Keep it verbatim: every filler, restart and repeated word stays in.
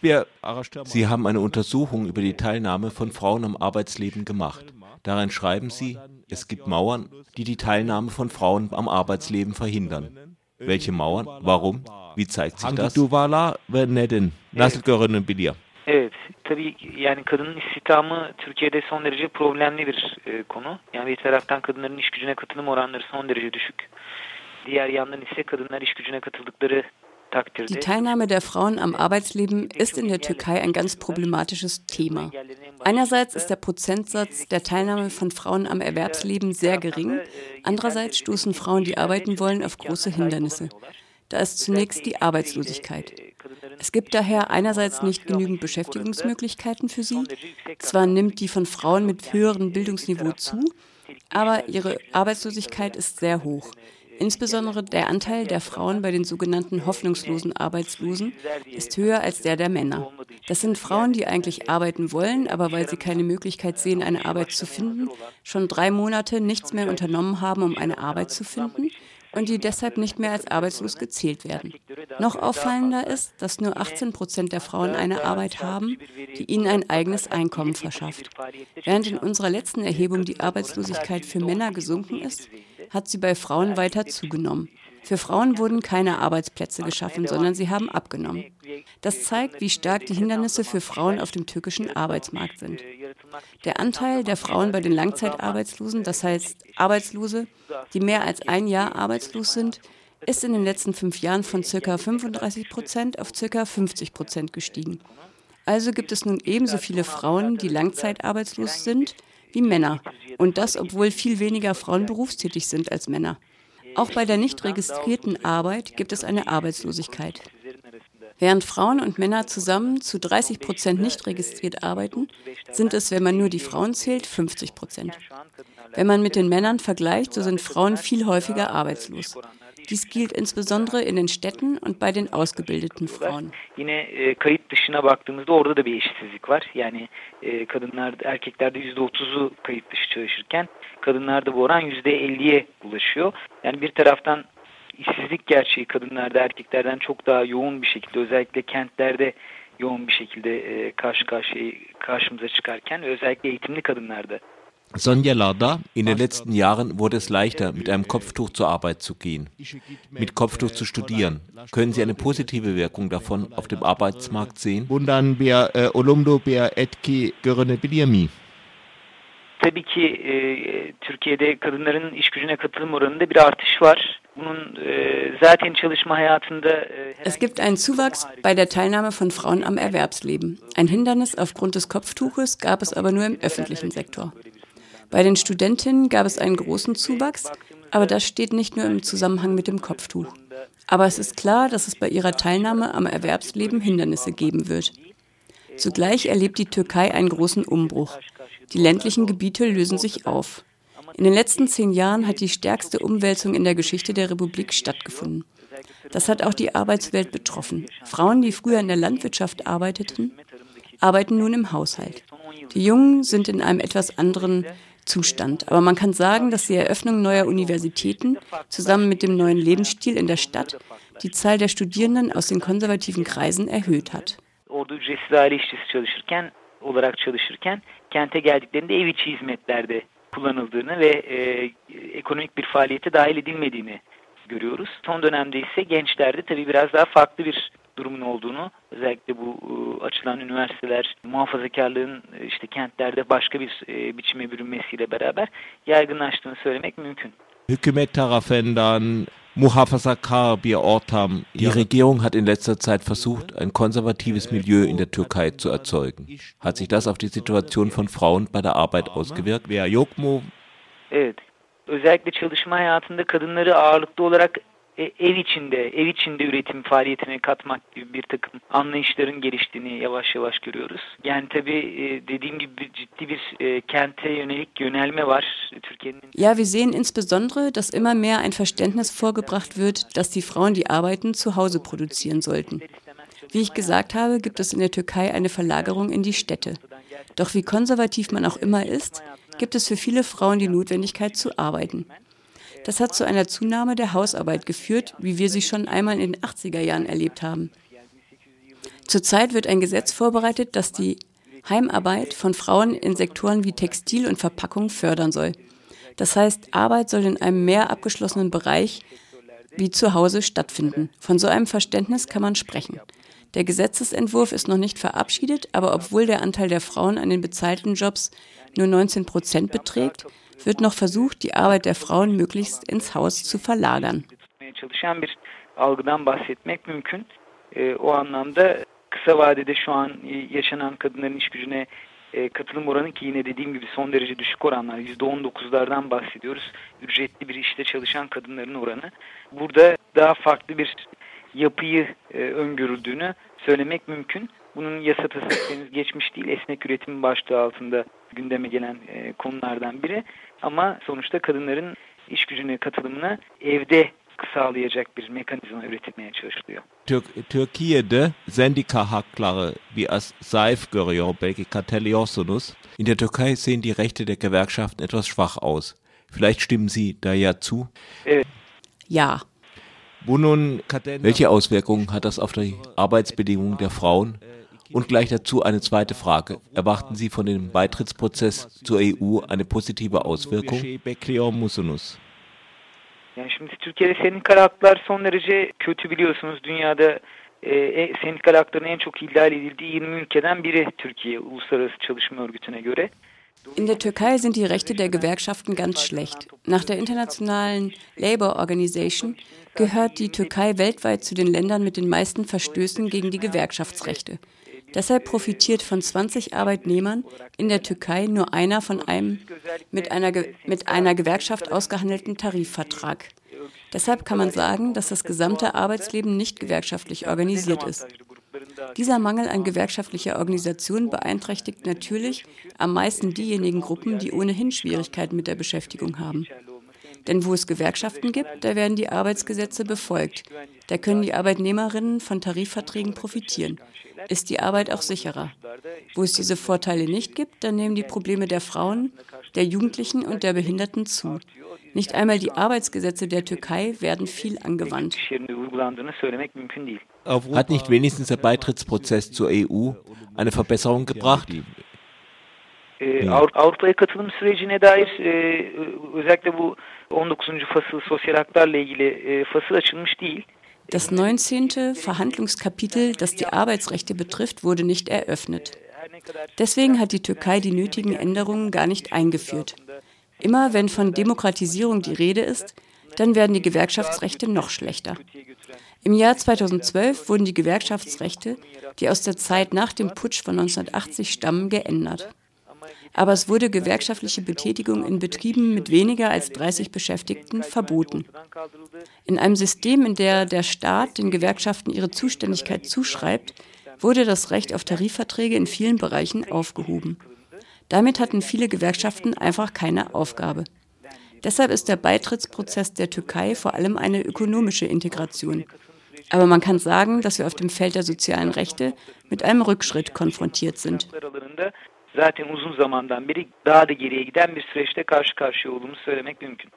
Sie haben eine Untersuchung über die Teilnahme von Frauen am Arbeitsleben gemacht. Darin schreiben Sie, es gibt Mauern, die die Teilnahme von Frauen am Arbeitsleben verhindern. Welche Mauern? Warum? Wie zeigt sich das? Evet, tabii yani kadının istihdamı Türkiye'de son derece problemli bir e, konu. Yani bir taraftan kadınların iş gücüne katılım oranları son derece düşük. Diğer yandan ise kadınlar iş gücüne katıldıkları Die Teilnahme der Frauen am Arbeitsleben ist in der Türkei ein ganz problematisches Thema. Einerseits ist der Prozentsatz der Teilnahme von Frauen am Erwerbsleben sehr gering, andererseits stoßen Frauen, die arbeiten wollen, auf große Hindernisse. Da ist zunächst die Arbeitslosigkeit. Es gibt daher einerseits nicht genügend Beschäftigungsmöglichkeiten für sie. Zwar nimmt die von Frauen mit höherem Bildungsniveau zu, aber ihre Arbeitslosigkeit ist sehr hoch. Insbesondere der Anteil der Frauen bei den sogenannten hoffnungslosen Arbeitslosen ist höher als der der Männer. Das sind Frauen, die eigentlich arbeiten wollen, aber weil sie keine Möglichkeit sehen, eine Arbeit zu finden, schon drei Monate nichts mehr unternommen haben, um eine Arbeit zu finden und die deshalb nicht mehr als arbeitslos gezählt werden. Noch auffallender ist, dass nur achtzehn Prozent der Frauen eine Arbeit haben, die ihnen ein eigenes Einkommen verschafft. Während in unserer letzten Erhebung die Arbeitslosigkeit für Männer gesunken ist, hat sie bei Frauen weiter zugenommen. Für Frauen wurden keine Arbeitsplätze geschaffen, sondern sie haben abgenommen. Das zeigt, wie stark die Hindernisse für Frauen auf dem türkischen Arbeitsmarkt sind. Der Anteil der Frauen bei den Langzeitarbeitslosen, das heißt Arbeitslose, die mehr als ein Jahr arbeitslos sind, ist in den letzten fünf Jahren von ca. fünfunddreißig Prozent auf ca. fünfzig Prozent gestiegen. Also gibt es nun ebenso viele Frauen, die langzeitarbeitslos sind, wie Männer. Und das, obwohl viel weniger Frauen berufstätig sind als Männer. Auch bei der nicht registrierten Arbeit gibt es eine Arbeitslosigkeit. Während Frauen und Männer zusammen zu dreißig Prozent nicht registriert arbeiten, sind es, wenn man nur die Frauen zählt, fünfzig Prozent. Wenn man mit den Männern vergleicht, so sind Frauen viel häufiger arbeitslos. Dies gilt insbesondere in den Städten und bei den ausgebildeten Frauen. Yine kayıt dışına baktığımızda orada da bir eşitsizlik var. Yani kadınlar, erkeklerde yüzde otuzu kayıt dışı çalışırken kadınlarda bu oran yüzde elliye ulaşıyor. Yani bir taraftan işsizlik gerçeği kadınlarda erkeklerden çok daha yoğun bir şekilde, özellikle kentlerde yoğun bir şekilde karşı karşıya karşımıza çıkarken, özellikle eğitimli kadınlarda. Sonja Larda, in den letzten Jahren wurde es leichter, mit einem Kopftuch zur Arbeit zu gehen, mit Kopftuch zu studieren. Können Sie eine positive Wirkung davon auf dem Arbeitsmarkt sehen? Bundan bir olumlu bir etki görünebiliyor mu? Tabii ki e, Türkiye'de kadınların iş gücüne katılım oranında bir artış var. Bunun e, zaten çalışma hayatında e, Es gibt einen Zuwachs bei der Teilnahme von Frauen am Erwerbsleben. Ein Hindernis aufgrund des Kopftuches gab es aber nur im öffentlichen Sektor. Bei den Studentinnen gab es einen großen Zuwachs, aber das steht nicht nur im Zusammenhang mit dem Kopftuch. Aber es ist klar, dass es bei ihrer Teilnahme am Erwerbsleben Hindernisse geben wird. Zugleich erlebt die Türkei einen großen Umbruch. Die ländlichen Gebiete lösen sich auf. In den letzten zehn Jahren hat die stärkste Umwälzung in der Geschichte der Republik stattgefunden. Das hat auch die Arbeitswelt betroffen. Frauen, die früher in der Landwirtschaft arbeiteten, arbeiten nun im Haushalt. Die Jungen sind in einem etwas anderen Zustand. Aber man kann sagen, dass die Eröffnung neuer Universitäten zusammen mit dem neuen Lebensstil in der Stadt die Zahl der Studierenden aus den konservativen Kreisen erhöht hat. Orada ücretsiz aile işçisi çalışırken, olarak çalışırken kente geldiklerinde ev içi hizmetlerde kullanıldığını ve e, ekonomik bir faaliyete dahil edilmediğini görüyoruz. Son dönemde ise gençlerde tabii biraz daha farklı bir durumun olduğunu, özellikle bu e, açılan üniversiteler, muhafazakarlığın e, işte kentlerde başka bir e, biçime bürünmesiyle beraber yaygınlaştığını söylemek mümkün. Hükümet tarafından muhafazakar bir ortam. Die Regierung hat in letzter Zeit versucht, ein konservatives Milieu in der Türkei zu erzeugen. Hat sich das auf die Situation von Frauen bei der Arbeit ausgewirkt? Veya yok mu? Evet. Özellikle çalışma hayatında kadınları ağırlıklı olarak ev içinde, ev içinde üretim faaliyetine katmak gibi bir takım anlayışların geliştiğini yavaş yavaş görüyoruz. Yani tabii dediğim gibi ciddi bir kente yönelik yönelme var Türkiye'nin. Ja, wir sehen insbesondere, dass immer mehr ein Verständnis vorgebracht wird, dass die Frauen, die arbeiten, zu Hause produzieren sollten. Wie ich gesagt habe, gibt es in der Türkei eine Verlagerung in die Städte. Doch wie konservativ man auch immer ist, gibt es für viele Frauen die Notwendigkeit zu arbeiten. Das hat zu einer Zunahme der Hausarbeit geführt, wie wir sie schon einmal in den achtziger Jahren erlebt haben. Zurzeit wird ein Gesetz vorbereitet, das die Heimarbeit von Frauen in Sektoren wie Textil und Verpackung fördern soll. Das heißt, Arbeit soll in einem mehr abgeschlossenen Bereich wie zu Hause stattfinden. Von so einem Verständnis kann man sprechen. Der Gesetzesentwurf ist noch nicht verabschiedet, aber obwohl der Anteil der Frauen an den bezahlten Jobs nur neunzehn Prozent beträgt, wird noch versucht, die Arbeit der Frauen möglichst ins Haus zu verlagern. O anlamda kısa vadede şu an yaşanan kadınların iş gücüne katılım oranı ki yine dediğim gibi son derece düşük oranlar yüzde on dokuzlardan bahsediyoruz. Ücretli bir işte çalışan kadınların oranı. Burada daha farklı bir yapıyı öngörüldüğünü söylemek mümkün. Bunun yasa tasarısı henüz geçmiş değil. Esnek üretim başlığı altında gündeme gelen konulardan biri. Ama sonuçta kadınların iş gücüne katılımını evde sağlayacak bir mekanizma üretilmeye çalışılıyor. Tür- Türkiye'de sendika hakları wie es zayıf görüyor belki katılıyorsunuz. In der Türkei sehen die Rechte der Gewerkschaften etwas schwach aus. Vielleicht stimmen Sie da ja zu? Evet. Ja. Bunun Welche Auswirkungen hat das auf die Arbeitsbedingungen der Frauen? Und gleich dazu eine zweite Frage. Erwarten Sie von dem Beitrittsprozess zur E U eine positive Auswirkung? bekliyor musunuz? Yani şimdi Türkiye'de sendikal haklar son derece kötü biliyorsunuz. Dünyada e, sendikal hakların en çok ihlal edildiği yirmi ülkeden biri Türkiye Uluslararası Çalışma Örgütü'ne göre. In der Türkei sind die Rechte der Gewerkschaften ganz schlecht. Nach der Internationalen Labour Organization gehört die Türkei weltweit zu den Ländern mit den meisten Verstößen gegen die Gewerkschaftsrechte. Deshalb profitiert von zwanzig Arbeitnehmern in der Türkei nur einer von einem mit einer, Ge- mit einer Gewerkschaft ausgehandelten Tarifvertrag. Deshalb kann man sagen, dass das gesamte Arbeitsleben nicht gewerkschaftlich organisiert ist. Dieser Mangel an gewerkschaftlicher Organisation beeinträchtigt natürlich am meisten diejenigen Gruppen, die ohnehin Schwierigkeiten mit der Beschäftigung haben. Denn wo es Gewerkschaften gibt, da werden die Arbeitsgesetze befolgt. Da können die Arbeitnehmerinnen von Tarifverträgen profitieren. Ist die Arbeit auch sicherer. Wo es diese Vorteile nicht gibt, dann nehmen die Probleme der Frauen, der Jugendlichen und der Behinderten zu. Nicht einmal die Arbeitsgesetze der Türkei werden viel angewandt. Hat nicht wenigstens der Beitrittsprozess zur E U eine Verbesserung gebracht? Ee, Avrupa'ya katılım sürecine dair e, özellikle bu on dokuzuncu fasıl sosyal haklarla ilgili e, fasıl açılmış değil. Das neunzehnte Verhandlungskapitel, das die Arbeitsrechte betrifft, wurde nicht eröffnet. Deswegen hat die Türkei die nötigen Änderungen gar nicht eingeführt. Immer wenn von Demokratisierung die Rede ist, dann werden die Gewerkschaftsrechte noch schlechter. Im Jahr zweitausendzwölf wurden die Gewerkschaftsrechte, die aus der Zeit nach dem Putsch von neunzehnhundertachtzig stammen, geändert. Aber es wurde gewerkschaftliche Betätigung in Betrieben mit weniger als dreißig Beschäftigten verboten. In einem System, in dem der Staat den Gewerkschaften ihre Zuständigkeit zuschreibt, wurde das Recht auf Tarifverträge in vielen Bereichen aufgehoben. Damit hatten viele Gewerkschaften einfach keine Aufgabe. Deshalb ist der Beitrittsprozess der Türkei vor allem eine ökonomische Integration. Aber man kann sagen, dass wir auf dem Feld der sozialen Rechte mit einem Rückschritt konfrontiert sind. Zaten uzun zamandan beri daha da geriye giden bir süreçte karşı karşıya olduğumuzu söylemek mümkün.